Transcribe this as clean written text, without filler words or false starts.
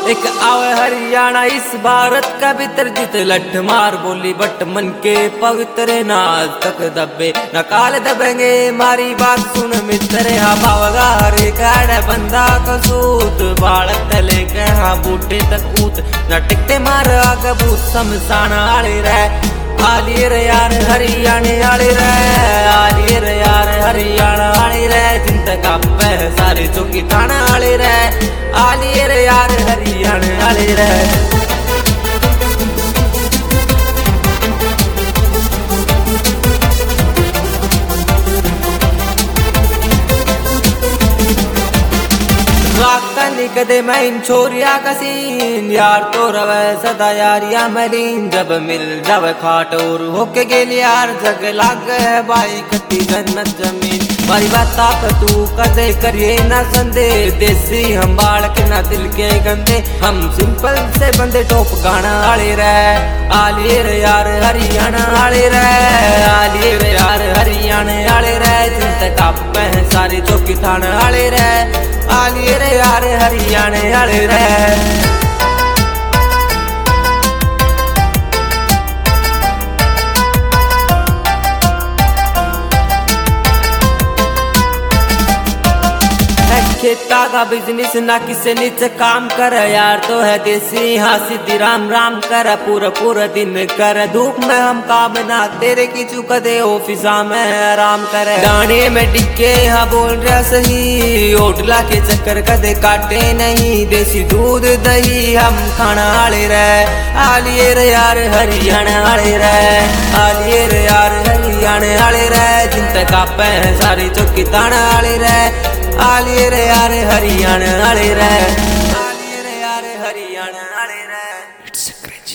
एक आवे हरियाणा इस भारत का भीतर जित लठ मार बोली बट मन के पवित्र नाज तक दबे न काल दबेंगे मारी बात सुन मित्र। हाँ बावगा हरे काड़ बंदा कसूत बालक तले के हाँ बूटे तक ऊत न टिकते मार आग बूत समसान आले रह आलिए रे यार हरियाणे आले रे आलिए रे यार हरियाणा आले रे जिंदगा पे सारे चौकी थाना आले रे आलिए रे यार हरियाणा आले रे। कदे मैं इन छोरिया का सीन यार तो रवे सदा यारिया मरीन जब मिल जब खाट और होके गेल यार जग लाग है भाई कटी जन्नत जमीन भाई बात आप तू कदे करिए ना संदे देसी हम बालक ना दिल के गंदे हम सिंपल से बंदे टॉप गाना आले रे आलिए रे यार हरियाणा आले रे आलिए रे यार हरियाणा आले रे जिंदगा पे सारी चौकी थाना आले रे आलिए रे यार हरियाणे आले रे। खेता का बिजनेस ना किसे नीचे काम कर यार तो है देसी हाँ सीधी राम राम कर पूरा पूरा दिन कर धूप में हम काम ना तेरे की चुका दे ऑफिसा में आराम कर गाने में टिके हाँ बोल रहा सही होटला के चक्कर कदे काटे नहीं देसी दूध दही हम खाना आले रे आलिए रे यार हरियाणा आले रे आलिए रे यार हरियाणा आले रे जिंदगा पे सारी चौकी ताना आले रे आलिए रे यार हरियाणा आले रे आलिए रे यार हरियाणा आले रे।